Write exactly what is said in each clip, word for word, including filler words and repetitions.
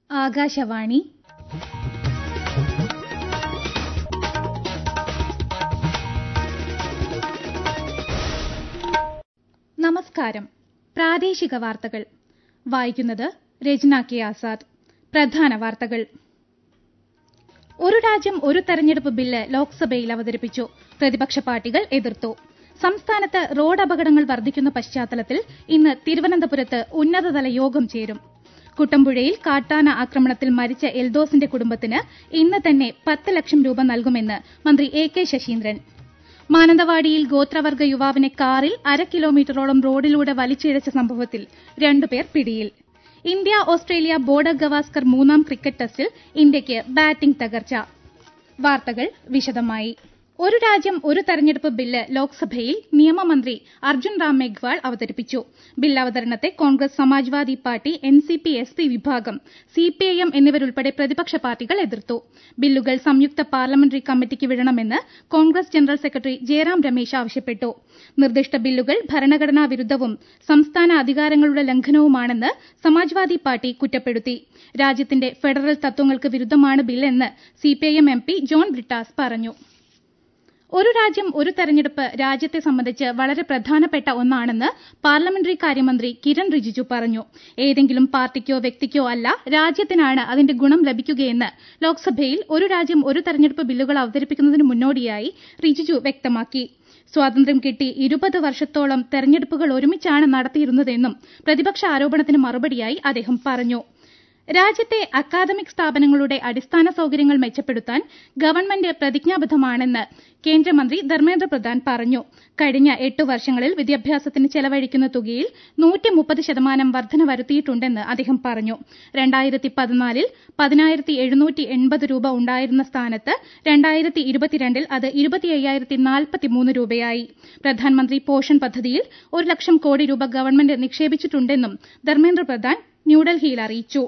ആകാശവാണി നമസ്കാരം. പ്രാദേശിക വാർത്തകൾ വായിക്കുന്നത് രചന കെ ആസാദ്. പ്രധാന വാർത്തകൾ. ഒരു രാജ്യം ഒരു തെരഞ്ഞെടുപ്പ് ബില്ല് ലോക്സഭയിൽ അവതരിപ്പിച്ചു. പ്രതിപക്ഷ പാർട്ടികൾ എതിർത്തു. സംസ്ഥാനത്ത് റോഡ് അപകടങ്ങൾ വർദ്ധിക്കുന്ന പശ്ചാത്തലത്തിൽ ഇന്ന് തിരുവനന്തപുരത്ത് ഉന്നതതല യോഗം ചേരും. കുട്ടമ്പുഴയിൽ കാട്ടാന ആക്രമണത്തിൽ മരിച്ച എൽദോസിന്റെ കുടുംബത്തിന് ഇന്ന് തന്നെ പത്ത് ലക്ഷം രൂപ നൽകുമെന്ന് മന്ത്രി എ കെ ശശീന്ദ്രൻ. മാനന്തവാടിയിൽ ഗോത്രവർഗ യുവാവിനെ കാറിൽ അര കിലോമീറ്ററോളം റോഡിലൂടെ വലിച്ചിഴച്ച സംഭവത്തിൽ രണ്ടുപേർ പിടിയിൽ. ഇന്ത്യ ഓസ്ട്രേലിയ ബോർഡർ ഗവാസ്കർ മൂന്നാം ക്രിക്കറ്റ് ടെസ്റ്റിൽ ഇന്ത്യയ്ക്ക് ബാറ്റിംഗ് തകർച്ച. വാർത്തകൾ വിശദമായി. ഒരു രാജ്യം ഒരു തെരഞ്ഞെടുപ്പ് ബില്ല് ലോക്സഭയിൽ നിയമമന്ത്രി അർജുൻ റാം മെഗ്വാൾ അവതരിപ്പിച്ചു. ബില്ല് അവതരണത്തെ Congress, Samajwadi party, N C P, S P വിഭാഗം, സി പി ഐ എം എന്നിവരുൾപ്പെടെ പ്രതിപക്ഷ പാർട്ടികൾ എതിർത്തു. ബില്ലുകൾ സംയുക്ത പാർലമെന്ററി കമ്മിറ്റിക്ക് വിടണമെന്ന് Congress general secretary Jairam Ramesh ആവശ്യപ്പെട്ടു. നിർദ്ദിഷ്ട ബില്ലുകൾ ഭരണഘടനാ വിരുദ്ധവും സംസ്ഥാന അധികാരങ്ങളുടെ ലംഘനവുമാണെന്ന് സമാജ്വാദി പാർട്ടി കുറ്റപ്പെടുത്തി. രാജ്യത്തിന്റെ ഫെഡറൽ തത്വങ്ങൾക്ക് വിരുദ്ധമാണ് ബില്ലെന്ന് C P I M M P John Brittas പറഞ്ഞു. ഒരു രാജ്യം ഒരു തെരഞ്ഞെടുപ്പ് രാജ്യത്തെ സംബന്ധിച്ച് വളരെ പ്രധാനപ്പെട്ട ഒന്നാണെന്ന് പാർലമെന്ററി കാര്യമന്ത്രി കിരൺ റിജിജു പറഞ്ഞു. ഏതെങ്കിലും പാർട്ടിക്കോ വ്യക്തിക്കോ അല്ല, രാജ്യത്തിനാണ് അതിന്റെ ഗുണം ലഭിക്കുകയെന്ന് ലോക്സഭയിൽ ഒരു രാജ്യം ഒരു തെരഞ്ഞെടുപ്പ് ബില്ലുകൾ അവതരിപ്പിക്കുന്നതിന് മുന്നോടിയായി റിജിജു വ്യക്തമാക്കി. സ്വാതന്ത്ര്യം കിട്ടി ഇരുപത് വർഷത്തോളം തെരഞ്ഞെടുപ്പുകൾ ഒരുമിച്ചാണ് നടത്തിയിരുന്നതെന്നും പ്രതിപക്ഷ ആരോപണത്തിന് മറുപടിയായി അദ്ദേഹം പറഞ്ഞു. രാജ്യത്തെ അക്കാദമിക് സ്ഥാപനങ്ങളുടെ അടിസ്ഥാന സൌകര്യങ്ങൾ മെച്ചപ്പെടുത്താൻ ഗവൺമെന്റ് പ്രതിജ്ഞാബദ്ധമാണെന്ന് കേന്ദ്രമന്ത്രി ധർമ്മേന്ദ്ര പ്രധാൻ പറഞ്ഞു. കഴിഞ്ഞ എട്ടു വർഷങ്ങളിൽ വിദ്യാഭ്യാസത്തിന് ചെലവഴിക്കുന്ന തുകയിൽ നൂറ്റി മുപ്പത് ശതമാനം വർധന വരുത്തിയിട്ടുണ്ടെന്ന് അദ്ദേഹം പറഞ്ഞു. രണ്ടായിരത്തി പതിനാലിൽ പതിനായിരത്തി എഴുന്നൂറ്റി എൺപത് രൂപ ഉണ്ടായിരുന്ന സ്ഥാനത്ത് രണ്ടായിരത്തി ഇരുപത്തിരണ്ടിൽ അത് ഇരുപത്തി അയ്യായിരത്തി നാൽപ്പത്തി മൂന്ന് രൂപയായി. പ്രധാനമന്ത്രി പോഷൻ പദ്ധതിയിൽ ഒരു ലക്ഷം കോടി രൂപ ഗവൺമെന്റ് നിക്ഷേപിച്ചിട്ടുണ്ടെന്നും ധർമ്മേന്ദ്ര പ്രധാൻ ന്യൂഡൽഹിയിൽ അറിയിച്ചു.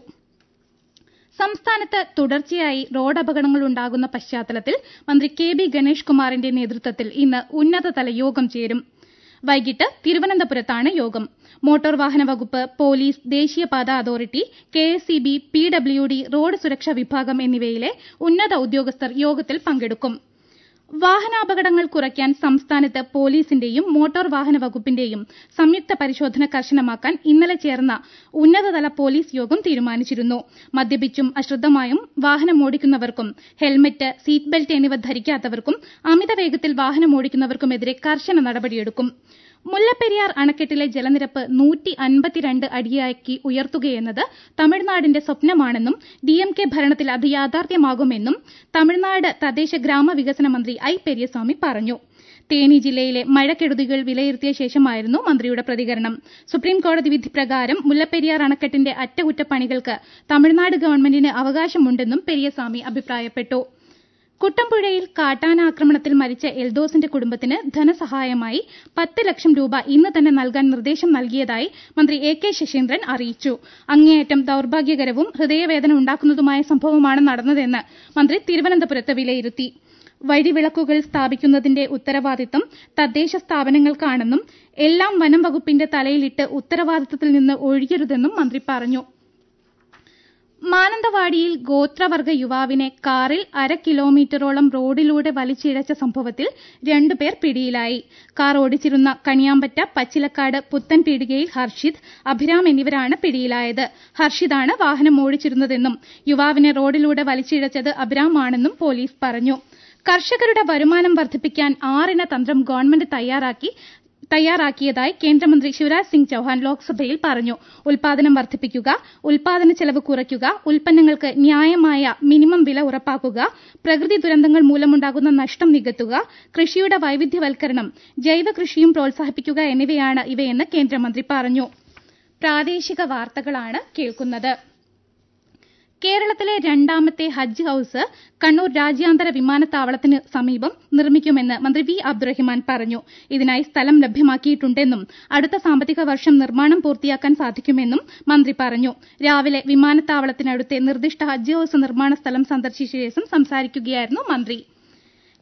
സംസ്ഥാനത്ത് തുടർച്ചയായി റോഡ് അപകടങ്ങൾ ഉണ്ടാകുന്ന പശ്ചാത്തലത്തിൽ മന്ത്രി കെ ബി ഗണേഷ് കുമാറിന്റെ നേതൃത്വത്തിൽ ഇന്ന് ഉന്നതതല യോഗം ചേരും. വൈകിട്ട് തിരുവനന്തപുരത്താണ് യോഗം. മോട്ടോർ വാഹന വകുപ്പ്, പോലീസ്, ദേശീയപാത authority, K S E B, P W D, road സുരക്ഷാ വിഭാഗം എന്നിവയിലെ ഉന്നത ഉദ്യോഗസ്ഥർ യോഗത്തിൽ പങ്കെടുക്കും. വാഹനാപകടങ്ങൾ കുറയ്ക്കാൻ സംസ്ഥാനത്ത് പോലീസിന്റെയും മോട്ടോർ വാഹന വകുപ്പിന്റെയും സംയുക്ത പരിശോധന കർശനമാക്കാൻ ഇന്നലെ ചേർന്ന ഉന്നതതല പോലീസ് യോഗം തീരുമാനിച്ചിരുന്നു. മദ്യപിച്ചും അശ്രദ്ധമായും വാഹനമോടിക്കുന്നവർക്കും ഹെൽമറ്റ്, സീറ്റ് ബെൽറ്റ് എന്നിവ ധരിക്കാത്തവർക്കും അമിതവേഗത്തിൽ വാഹനമോടിക്കുന്നവർക്കുമെതിരെ കർശന നടപടിയെടുക്കും. മുല്ലപ്പെരിയാർ അണക്കെട്ടിലെ ജലനിരപ്പ് നൂറ്റി അൻപത്തിരണ്ട് അടിയാക്കി ഉയർത്തുകയെന്നത് തമിഴ്നാടിന്റെ സ്വപ്നമാണെന്നും ഡി എം കെ ഭരണത്തിൽ അത് യാഥാർത്ഥ്യമാകുമെന്നും തമിഴ്നാട് തദ്ദേശ ഗ്രാമവികസന മന്ത്രി ഐ പെരിയസ്വാമി പറഞ്ഞു. തേനി ജില്ലയിലെ മഴക്കെടുതികൾ വിലയിരുത്തിയ ശേഷമായിരുന്നു മന്ത്രിയുടെ പ്രതികരണം. സുപ്രീംകോടതി വിധി പ്രകാരം മുല്ലപ്പെരിയാർ അണക്കെട്ടിന്റെ അറ്റകുറ്റപ്പണികൾക്ക് തമിഴ്നാട് ഗവൺമെന്റിന് അവകാശമുണ്ടെന്നും പെരിയസ്വാമി അഭിപ്രായപ്പെട്ടു. കുട്ടമ്പുഴയിൽ കാട്ടാന ആക്രമണത്തിൽ മരിച്ച എൽദോസിന്റെ കുടുംബത്തിന് ധനസഹായമായി പത്ത് ലക്ഷം രൂപ ഇന്ന് തന്നെ നൽകാൻ നിർദ്ദേശം നൽകിയതായി മന്ത്രി എ കെ ശശീന്ദ്രൻ അറിയിച്ചു. അങ്ങേയറ്റം ദൌർഭാഗ്യകരവും ഹൃദയവേദന ഉണ്ടാക്കുന്നതുമായ സംഭവമാണ് നടന്നതെന്ന് മന്ത്രി തിരുവനന്തപുരത്ത് വിലയിരുത്തി. വഴിവിളക്കുകൾ സ്ഥാപിക്കുന്നതിന്റെ ഉത്തരവാദിത്തം തദ്ദേശ സ്ഥാപനങ്ങൾക്കാണെന്നും എല്ലാം വനം വകുപ്പിന്റെ തലയിലിട്ട് ഉത്തരവാദിത്തത്തിൽ നിന്ന് ഒഴിയരുതെന്നും മന്ത്രി പറഞ്ഞു. മാനന്തവാടിയിൽ ഗോത്രവർഗ യുവാവിനെ കാറിൽ അര കിലോമീറ്ററോളം റോഡിലൂടെ വലിച്ചിഴച്ച സംഭവത്തിൽ രണ്ടുപേർ പിടിയിലായി. കാർ ഓടിച്ചിരുന്ന കണിയാമ്പറ്റ, പച്ചിലക്കാട്, പുത്തൻപീടികയിൽ ഹർഷിദ്, അഭിരാം എന്നിവരാണ് പിടിയിലായത്. ഹർഷിദാണ് വാഹനം ഓടിച്ചിരുന്നതെന്നും യുവാവിനെ റോഡിലൂടെ വലിച്ചിഴച്ചത് അഭിരാമാണെന്നും പോലീസ് പറഞ്ഞു. കർഷകരുടെ വരുമാനം വർദ്ധിപ്പിക്കാൻ ആറിന തന്ത്രം ഗവൺമെന്റ് തയ്യാറാക്കി തയ്യാറാക്കിയതായി കേന്ദ്രമന്ത്രി ശിവരാജ് സിംഗ് ചൌഹാൻ ലോക്സഭയിൽ പറഞ്ഞു. ഉൽപാദനം വർദ്ധിപ്പിക്കുക, ഉൽപാദന ചെലവ് കുറയ്ക്കുക, ഉൽപ്പന്നങ്ങൾക്ക് ന്യായമായ മിനിമം വില ഉറപ്പാക്കുക, പ്രകൃതി ദുരന്തങ്ങൾ മൂലമുണ്ടാകുന്ന നഷ്ടം നികത്തുക, കൃഷിയുടെ വൈവിധ്യവൽക്കരണം, ജൈവ കൃഷിയും പ്രോത്സാഹിപ്പിക്കുക എന്നിവയാണ് ഇവയെന്ന് കേന്ദ്രമന്ത്രി പറഞ്ഞു. പ്രാദേശിക വാർത്തകളാണ് കേൾക്കുന്നത്. കേരളത്തിലെ രണ്ടാമത്തെ ഹജ്ജ് ഹൌസ് കണ്ണൂർ രാജ്യാന്തര വിമാനത്താവളത്തിന് സമീപം നിർമ്മിക്കുമെന്ന് മന്ത്രി വി അബ്ദുറഹിമാൻ പറഞ്ഞു. ഇതിനായി സ്ഥലം ലഭ്യമാക്കിയിട്ടുണ്ടെന്നും അടുത്ത സാമ്പത്തിക വർഷം നിർമ്മാണം പൂർത്തിയാക്കാൻ സാധിക്കുമെന്നും മന്ത്രി പറഞ്ഞു. രാവിലെ വിമാനത്താവളത്തിനടുത്തെ നിർദ്ദിഷ്ട ഹജ്ജ് ഹൌസ് നിർമ്മാണ സ്ഥലം സന്ദർശിച്ച ശേഷം സംസാരിക്കുകയായിരുന്നു മന്ത്രി.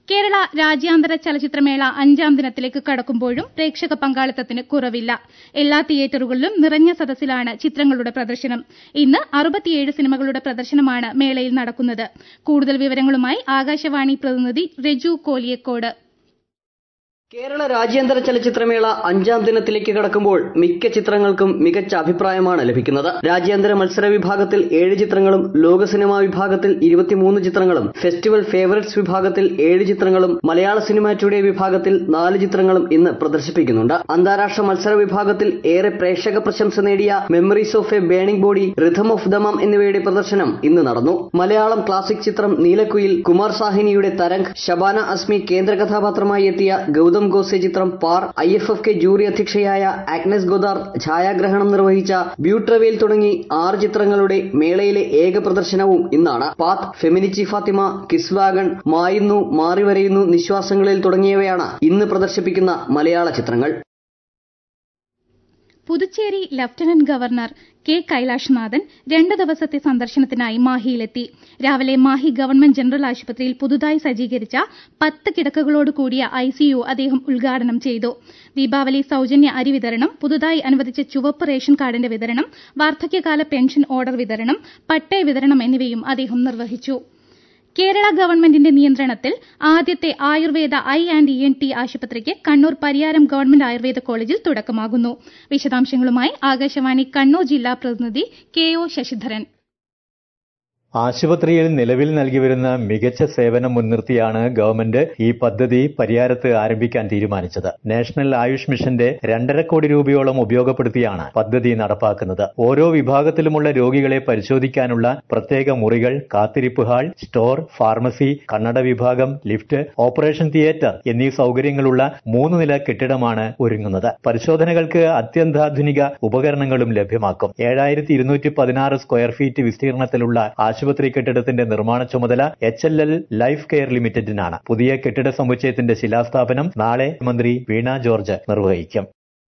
കേരള രാജ്യാന്തര ചലച്ചിത്രമേള അഞ്ചാം ദിനത്തിലേക്ക് കടക്കുമ്പോഴും പ്രേക്ഷക പങ്കാളിത്തത്തിന് കുറവില്ല. എല്ലാ തിയേറ്ററുകളിലും നിറഞ്ഞ സദസ്സിലാണ് ചിത്രങ്ങളുടെ പ്രദർശനം. ഇന്ന് അറുപത്തിയേഴ് സിനിമകളുടെ പ്രദർശനമാണ് മേളയിൽ നടക്കുന്നത്. കൂടുതൽ വിവരങ്ങളുമായി ആകാശവാണി പ്രതിനിധി രജു കോലിയക്കോട്. കേരള രാജ്യാന്തര ചലച്ചിത്രമേള അഞ്ചാം ദിനത്തിലേക്ക് കടക്കുമ്പോൾ മിക്ക ചിത്രങ്ങൾക്കും മികച്ച അഭിപ്രായമാണ് ലഭിക്കുന്നത്. രാജ്യാന്തര മത്സര വിഭാഗത്തിൽ ഏഴ് ചിത്രങ്ങളും ലോക സിനിമാ വിഭാഗത്തിൽ ഇരുപത്തിമൂന്ന് ചിത്രങ്ങളും ഫെസ്റ്റിവൽ ഫേവറേറ്റ്സ് വിഭാഗത്തിൽ ഏഴ് ചിത്രങ്ങളും മലയാള സിനിമ ടുഡേ വിഭാഗത്തിൽ നാല് ചിത്രങ്ങളും ഇന്ന് പ്രദർശിപ്പിക്കുന്നുണ്ട്. അന്താരാഷ്ട്ര മത്സര വിഭാഗത്തിൽ ഏറെ പ്രേക്ഷക പ്രശംസ നേടിയ memories of a burning body, rhythm of Dammam എന്നിവയുടെ പ്രദർശനം ഇന്ന് നടന്നു. മലയാളം ക്ലാസിക് ചിത്രം നീലക്കുയിൽ, കുമാർ സാഹിനിയുടെ തരംഗ്, ഷബാന അസ്മി കേന്ദ്ര കഥാപാത്രമായി എത്തിയ ഗൗതം ഗോസെ ചിത്രം Paar, I F F K jury അധ്യക്ഷയായ ആഗ്നസ് ഗോദാർ ഛായാഗ്രഹണം നിർവഹിച്ച ബ്യൂട്രവേൽ തുടങ്ങി ആറ് ചിത്രങ്ങളുടെ മേളയിലെ ഏക പ്രദർശനവും ഇന്നാണ്. Path, Feminichi Fathima, kiss wagon, മായുന്നു, മാറി വരയുന്നു, നിശ്വാസങ്ങളിൽ തുടങ്ങിയവയാണ് ഇന്ന് പ്രദർശിപ്പിക്കുന്ന മലയാള ചിത്രങ്ങൾ. Puducherry lieutenant governor K Kailashnathan രണ്ട് ദിവസത്തെ സന്ദർശനത്തിനായി മാഹിയിലെത്തി. രാവിലെ മാഹി ഗവൺമെന്റ് ജനറൽ ആശുപത്രിയിൽ പുതുതായി സജ്ജീകരിച്ച പത്ത് കിടക്കകളോട് കൂടിയ ഐസിയു അദ്ദേഹം ഉദ്ഘാടനം ചെയ്തു. ദീപാവലി സൌജന്യ അരി വിതരണം, പുതുതായി അനുവദിച്ച ചുവപ്പ് റേഷൻ കാർഡിന്റെ വിതരണം, വാർദ്ധക്യകാല പെൻഷൻ ഓർഡർ വിതരണം, പട്ടയ വിതരണം എന്നിവയും അദ്ദേഹം നിർവഹിച്ചു. കേരള ഗവൺമെന്റിന്റെ നിയന്ത്രണത്തിൽ ആദ്യത്തെ ayurveda eye and E N T ആശുപത്രിക്ക് കണ്ണൂർ പരിയാരം ഗവൺമെന്റ് ആയുർവേദ കോളേജിൽ തുടക്കമാകുന്നു. വിശദാംശങ്ങളുമായി ആകാശവാണി കണ്ണൂർ ജില്ലാ പ്രതിനിധി കെ ഒ ശശിധരൻ. ആശുപത്രിയിൽ നിലവിൽ നൽകിവരുന്ന മികച്ച സേവനം മുൻനിർത്തിയാണ് ഗവൺമെന്റ് ഈ പദ്ധതി പരിയാരത്ത് ആരംഭിക്കാൻ തീരുമാനിച്ചത്. നാഷണൽ ആയുഷ് മിഷന്റെ രണ്ടര കോടി രൂപയോളം ഉപയോഗപ്പെടുത്തിയാണ് പദ്ധതി നടപ്പാക്കുന്നത്. ഓരോ വിഭാഗത്തിലുമുള്ള രോഗികളെ പരിശോധിക്കാനുള്ള പ്രത്യേക മുറികൾ, കാത്തിരിപ്പ് ഹാൾ, സ്റ്റോർ, ഫാർമസി, കണ്ണട വിഭാഗം, ലിഫ്റ്റ്, ഓപ്പറേഷൻ തിയേറ്റർ എന്നീ സൌകര്യങ്ങളുള്ള മൂന്ന് നില കെട്ടിടമാണ് ഒരുങ്ങുന്നത്. പരിശോധനകൾക്ക് അത്യന്താധുനിക ഉപകരണങ്ങളും ലഭ്യമാക്കും. ഏഴായിരത്തി ഇരുന്നൂറ്റി പതിനാറ് സ്ക്വയർ ഫീറ്റ് വിസ്തീർണത്തിലുള്ള ആശുപത്രി കെട്ടിടത്തിന്റെ നിർമ്മാണ ചുമതല H L L life care ലിമിറ്റഡിനാണ്. പുതിയ കെട്ടിട സമുച്ചയത്തിന്റെ ശിലാസ്ഥാപനം നാളെ മന്ത്രി വീണ ജോർജ് നിർവഹിക്കും.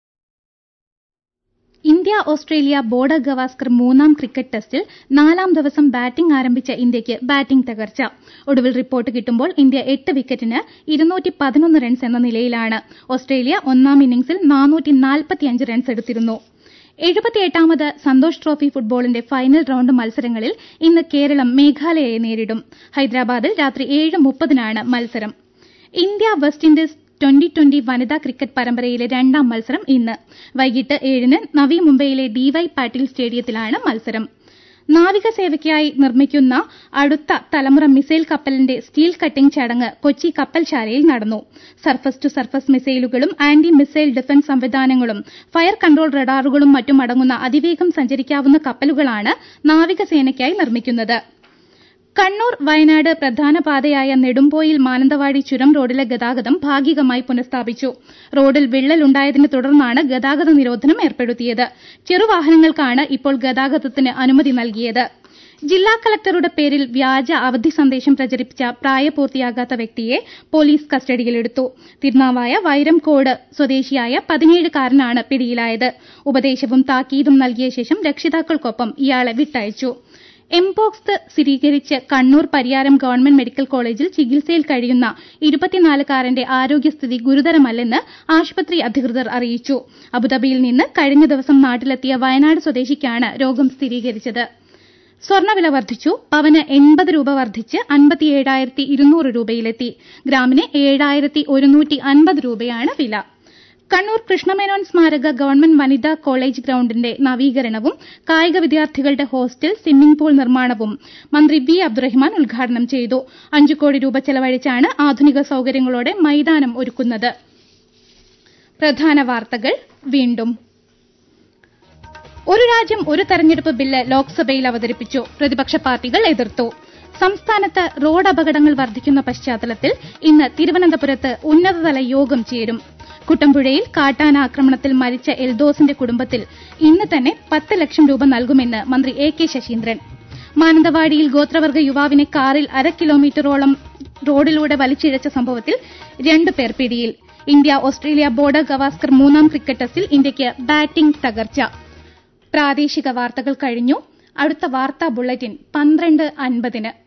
ഇന്ത്യ ഓസ്ട്രേലിയ ബോർഡർ ഗവാസ്കർ മൂന്നാം ക്രിക്കറ്റ് ടെസ്റ്റിൽ നാലാം ദിവസം ബാറ്റിംഗ് ആരംഭിച്ച ഇന്ത്യയ്ക്ക് ബാറ്റിംഗ് തകർച്ച. ഒടുവിൽ റിപ്പോർട്ട് കിട്ടുമ്പോൾ ഇന്ത്യ എട്ട് വിക്കറ്റിന് ഇരുന്നൂറ്റി പതിനൊന്ന് റൺസ് എന്ന നിലയിലാണ്. ഓസ്ട്രേലിയ ഒന്നാം ഇന്നിംഗ്സിൽ നാനൂറ്റി നാൽപ്പത്തിയഞ്ച് റൺസ് എടുത്തിരുന്നു. എഴുപത്തിയെട്ടാമത് സന്തോഷ് ട്രോഫി ഫുട്ബോളിന്റെ ഫൈനൽ റൌണ്ട് മത്സരങ്ങളിൽ ഇന്ന് കേരളം മേഘാലയയെ നേരിടും. ഹൈദരാബാദിൽ രാത്രി ഏഴ് മുപ്പതിനാണ് മത്സരം. India West Indies twenty twenty വനിതാ ക്രിക്കറ്റ് പരമ്പരയിലെ രണ്ടാം മത്സരം ഇന്ന് വൈകിട്ട് ഏഴിന് നവി മുംബൈയിലെ ഡി വൈ പാട്ടീൽ സ്റ്റേഡിയത്തിലാണ് മത്സരം. നാവികസേവയ്ക്കായി നിർമ്മിക്കുന്ന അടുത്ത തലമുറ മിസൈൽ കപ്പലിന്റെ സ്റ്റീൽ കട്ടിംഗ് ചടങ്ങ് കൊച്ചി കപ്പൽശാലയിൽ നടന്നു. സർഫസ് ടു സർഫസ് മിസൈലുകളും ആന്റി മിസൈൽ ഡിഫൻസ് സംവിധാനങ്ങളും ഫയർ കൺട്രോൾ റഡാറുകളും മറ്റും അടങ്ങുന്ന അതിവേഗം സഞ്ചരിക്കാവുന്ന കപ്പലുകളാണ് നാവികസേനയ്ക്കായി നിർമ്മിക്കുന്നത്. കണ്ണൂർ വയനാട് പ്രധാന പാതയായ നെടുമ്പോയിൽ മാനന്തവാടി ചുരം റോഡിലെ ഗതാഗതം ഭാഗികമായി പുനഃസ്ഥാപിച്ചു. റോഡിൽ വിള്ളലുണ്ടായതിനെ തുടർന്നാണ് ഗതാഗത നിരോധനം ഏർപ്പെടുത്തിയത്. ചെറുവാഹനങ്ങൾക്കാണ് ഇപ്പോൾ ഗതാഗതത്തിന് അനുമതി നൽകിയത്. ജില്ലാ കളക്ടറുടെ പേരിൽ വ്യാജ അവധി സന്ദേശം പ്രചരിപ്പിച്ച പ്രായപൂർത്തിയാകാത്ത വ്യക്തിയെ പോലീസ് കസ്റ്റഡിയിലെടുത്തു. തിരുനാവായ വൈരംകോട് സ്വദേശിയായ പതിനേഴുകാരനാണ് പിടിയിലായത്. ഉപദേശവും താക്കീതും നൽകിയ ശേഷം രക്ഷിതാക്കൾക്കൊപ്പം ഇയാളെ വിട്ടയച്ചു. എംപോക്സ് സ്ഥിരീകരിച്ച് കണ്ണൂർ പരിയാരം ഗവൺമെന്റ് മെഡിക്കൽ കോളേജിൽ ചികിത്സയിൽ കഴിയുന്ന ഇരുപത്തിനാലുകാരന്റെ ആരോഗ്യസ്ഥിതി ഗുരുതരമല്ലെന്ന് ആശുപത്രി അധികൃതർ അറിയിച്ചു. അബുദാബിയിൽ നിന്ന് കഴിഞ്ഞ ദിവസം നാട്ടിലെത്തിയ വയനാട് സ്വദേശിക്കാണ് രോഗം സ്ഥിരീകരിച്ചത്. സ്വർണ്ണവില വർദ്ധിച്ചു. പവന് എൺപത് രൂപ വർദ്ധിച്ച് അൻപത്തിയേഴായിരത്തി ഇരുന്നൂറ് രൂപയിലെത്തി. ഗ്രാമിന് ഏഴായിരത്തി ഒരുന്നൂറ്റി അൻപത് രൂപയാണ് വില. കണ്ണൂർ കൃഷ്ണമേനോൻ സ്മാരക ഗവൺമെന്റ് വനിതാ കോളേജ് ഗ്രൌണ്ടിന്റെ നവീകരണവും കായിക വിദ്യാർത്ഥികളുടെ ഹോസ്റ്റൽ, സ്വിമ്മിംഗ് പൂൾ നിർമ്മാണവും മന്ത്രി വി അബ്ദുറഹിമാൻ ഉദ്ഘാടനം ചെയ്തു. അഞ്ചു കോടി രൂപ ചെലവഴിച്ചാണ് ആധുനിക സൌകര്യങ്ങളോടെ മൈതാനം ഒരുക്കുന്നത്. പ്രധാന വാർത്തകൾ വീണ്ടും. ഒരു രാജ്യം ഒരു തെരഞ്ഞെടുപ്പ് ബില്ല് ലോക്സഭയിൽ അവതരിപ്പിച്ചു. പ്രതിപക്ഷ പാർട്ടികൾ എതിർത്തു. സംസ്ഥാനത്ത് റോഡ് അപകടങ്ങൾ വർദ്ധിക്കുന്ന പശ്ചാത്തലത്തിൽ ഇന്ന് തിരുവനന്തപുരത്ത് ഉന്നതതല യോഗം ചേരും. കുട്ടമ്പുഴയിൽ കാട്ടാന ആക്രമണത്തിൽ മരിച്ച എൽദോസിന്റെ കുടുംബത്തിൽ ഇന്ന് തന്നെ പത്ത് ലക്ഷം രൂപ നൽകുമെന്ന് മന്ത്രി എ കെ ശശീന്ദ്രൻ. മാനന്തവാടിയിൽ ഗോത്രവർഗ യുവാവിനെ കാറിൽ അര കിലോമീറ്ററോളം റോഡിലൂടെ വലിച്ചിഴച്ച സംഭവത്തിൽ രണ്ടുപേർ പിടിയിൽ. ഇന്ത്യ ഓസ്ട്രേലിയ ബോർഡർ ഗവാസ്കർ മൂന്നാം ക്രിക്കറ്റ് ടെസ്റ്റിൽ ഇന്ത്യയ്ക്ക് ബാറ്റിംഗ് തകർച്ച. പ്രാദേശിക വാർത്തകൾ കഴിഞ്ഞു. അടുത്ത വാർത്താ ബുള്ളറ്റിൻ പന്ത്രണ്ട് അൻപതിന്.